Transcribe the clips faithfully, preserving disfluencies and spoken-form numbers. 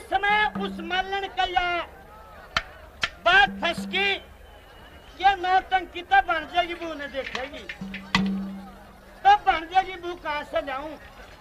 जिस समय उस मल्लन कल्या बात फसकी ये नौटंकी तब बन जाएगी, बू ने देखेगी तब बन जाएगी, बू कहां से लाऊं।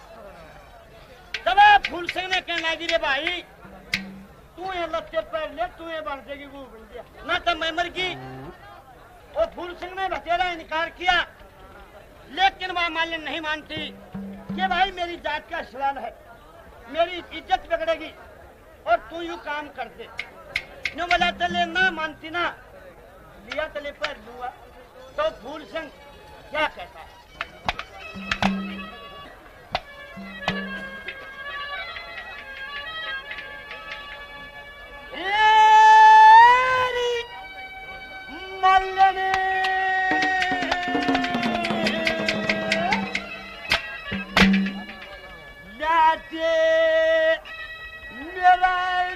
तब फूल सिंह ने कहने लगी, रे भाई तू ये लत्ते पैर ले, तू ये बन जाएगी, बू बन गया ना तो मैं मर गई। और फूल सिंह ने बतेरा इनकार किया, लेकिन वह मालिन नहीं मानती कि भाई मेरी जात का सवाल है, मेरी इज्जत बिगड़ेगी और तू यू काम कर दे। नो बोला तले ना मानती ना, लिया तले पर लूआ। तो फूल सिंह क्या कहता है, मल्लने लाते मेरा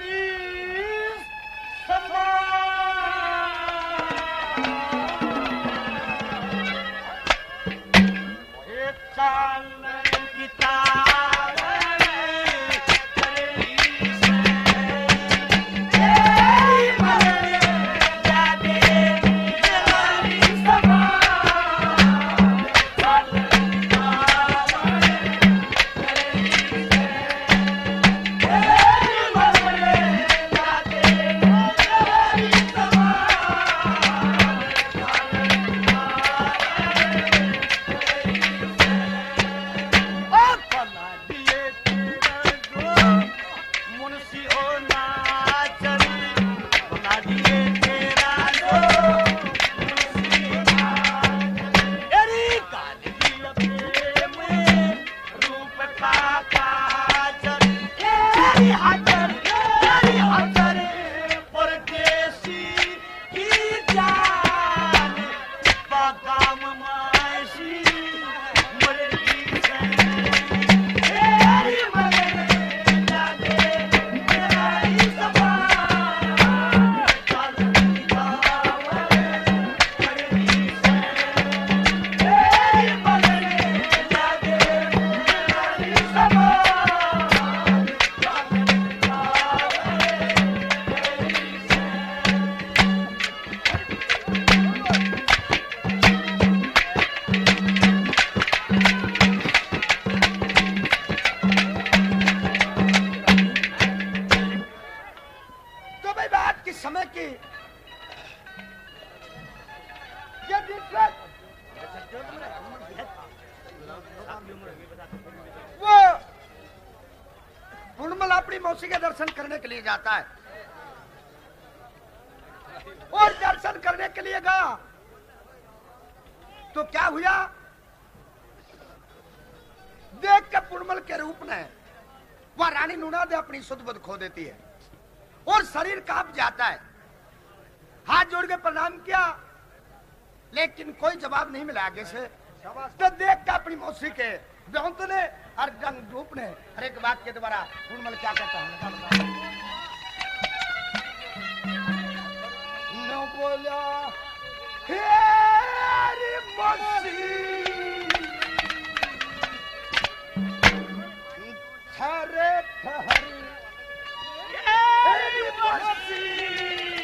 मौसी के दर्शन करने के लिए जाता है और दर्शन करने के लिए गया तो क्या हुआ, देख के पुरमल के रूप में वह रानी नूनाद अपनी सुध बुध खो देती है और शरीर कांप जाता है। हाथ जोड़ के प्रणाम किया लेकिन कोई जवाब नहीं मिला आगे से। तो देख के अपनी मौसी के बेहंत ने और रंग रूप ने हर एक बात के द्वारा पुरमल क्या कहता है, न बोला हेरी मौसी ठहरे ठहरे हेरी मौसी